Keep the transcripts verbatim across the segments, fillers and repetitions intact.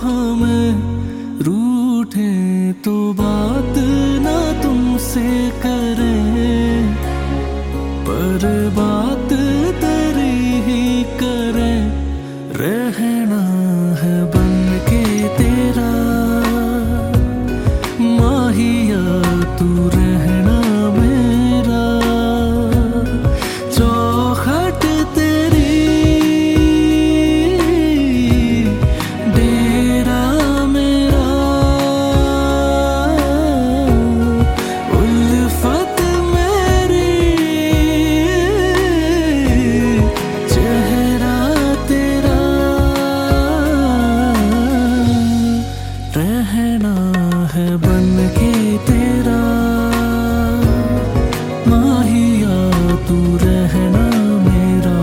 हमें रूठे तो बात ना तुमसे करें, पर बात तेरी ही करें। रहना है बन के तेरा माहिया, तू रहना मेरा। चौखट तेरी डेरा मेरा, उल्फत मेरी चेहरा तेरा। रहना है बन के तेरा माहिया, तू रहना मेरा।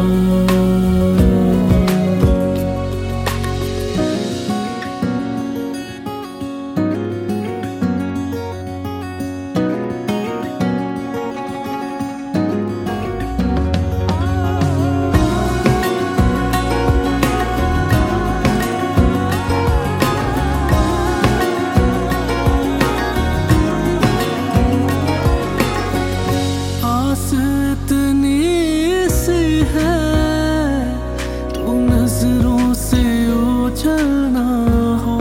आस इतनी सी है तू नजरों से ओझल ना हो।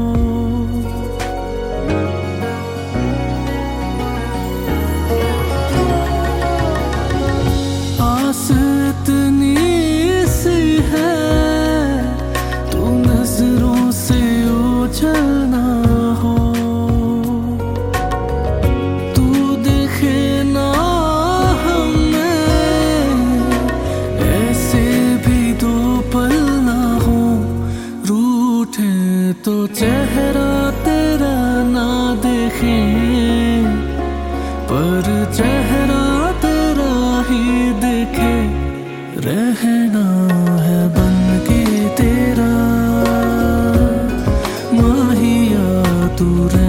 आस इतनी सी है तू नजरों से ओझल ना हो। तू देखे ना तो चेहरा तेरा ना देखें, पर चेहरा तेरा ही देखे। रहना है बन के तेरा माहिया, तू